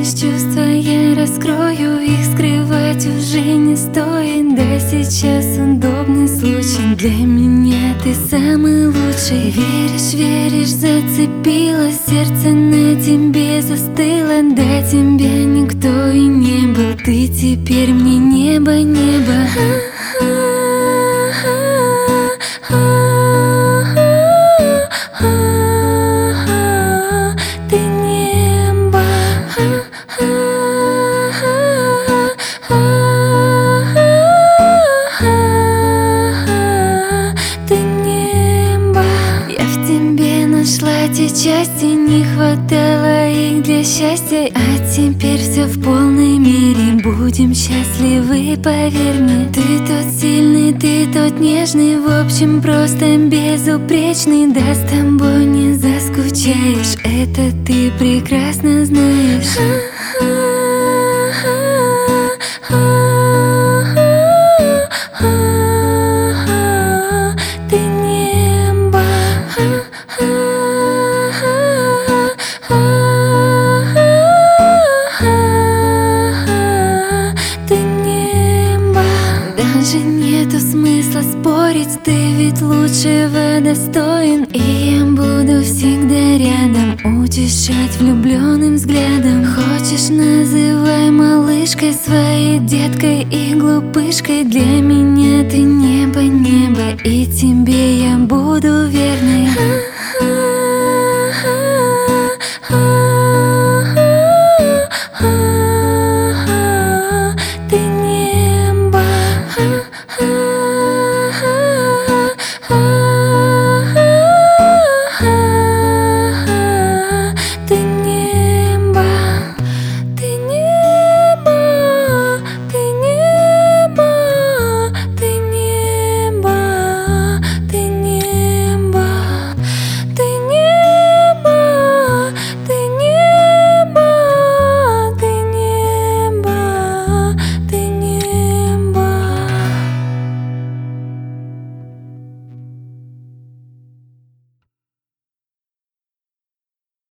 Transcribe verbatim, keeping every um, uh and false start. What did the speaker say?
знаешь, чувства я раскрою, их скрывать уже не стоит. Да, сейчас удобный случай, для меня ты самый лучший. Веришь, веришь, зацепилось, сердце на тебе застыло. До тебя никто и не был, ты теперь мне небо, небо. Ты небо, ты небо. Я в тебе нашла те части, не хватало их для счастья. А теперь все в полной мере, будем счастливы, поверь мне. Ты тот сильный, ты тот нежный, в общем просто безупречный. Да, с тобой не заскучаешь, это ты прекрасно знаешь. Ты небо, ты небо. Даже нету смысла спорить, ты ведь лучшего достоин. И я буду всегда рядом, утешать влюбленным взглядом. Хочешь, называй малышкой, своей деткой и глупышкой. Для меня ты небо, небо, и тебе я буду верной.